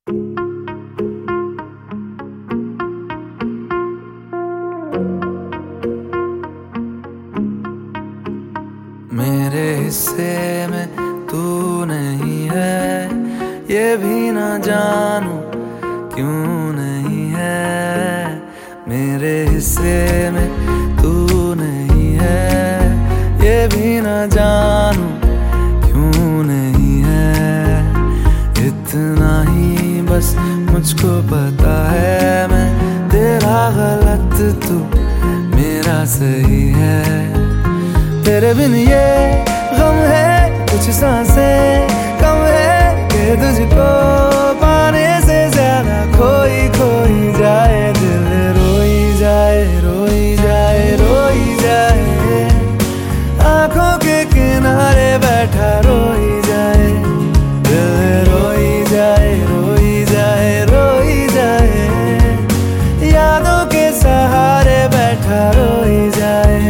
मेरे हिस्से में तू नहीं है, ये भी ना जानूं क्यों नहीं है। मेरे हिस्से में तू नहीं है, ये भी ना जानूं क्यों नहीं है। इतना ही बस मुझको पता है, मैं तेरा गलत तू मेरा सही है। तेरे बिन ये गम है, कुछ सांसें कम है कि तुझको पाने से ज्यादा खोई खोई जाए दिल। रोई जाए रोई जाए रोई जाए, आंखों के किनारे बैठा रोई जाए दिल। रोई जाए रोई जाए रोई जाए, यादों के सहारे बैठा रोई जाए।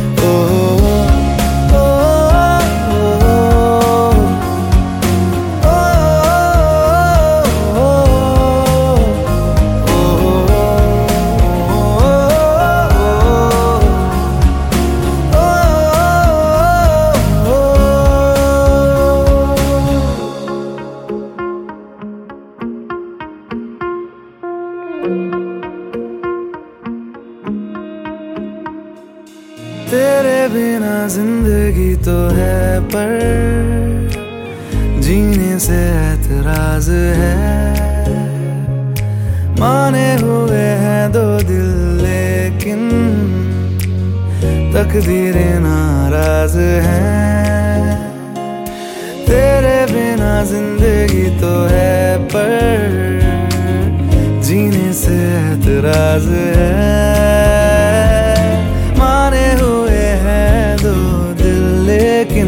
तेरे बिना जिंदगी तो है पर जीने से ऐतराज है। माने हुए हैं दो दिल लेकिन तकदीरें नाराज हैं। तेरे बिना जिंदगी तो है पर जीने से ऐतराज है। माने हुए हैं दो दिल लेकिन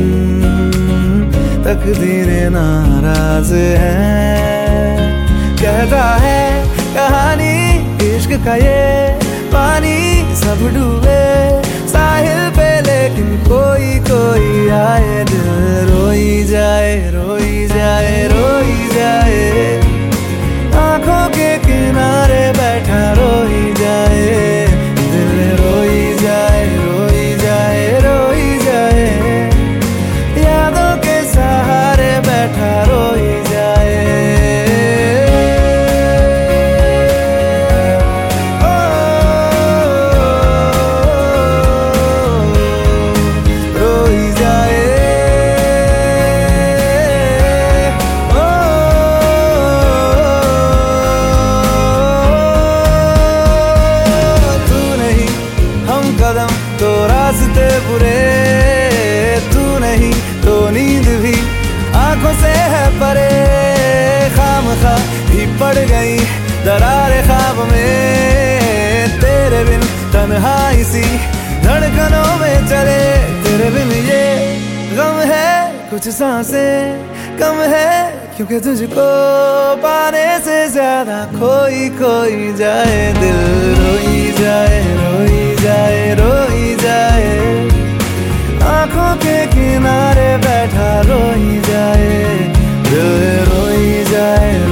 तकदीरें नाराज हैं। कहता है कहानी इश्क का ये पानी, सब डूबे साहिल पे लेकिन कोई कोई आए दिल। रोई जाए रोई जाए रोई जाए, आंखों के किनारे बैठा रोई जाए दिल। रोई जाए रोई जाए रोई जाए, यादों के सहारे बैठा रोई जाए। रोई जाए कदम तो रास्ते बुरे, तू नहीं तो नींद भी आंखों से है परे। खामखा भी पड़ गई दरारे ख्वाब में, तेरे बिन तन्हाई सी धड़कनों में चले। तेरे बिन ये गम है, कुछ सांसें कम है क्योंकि तुझको पाने से ज्यादा खोई खोई जाए दिल। रोई जाए रोई जाए रोई जाए, आंखों के किनारे बैठा रोई जाए दिल। रोई जाए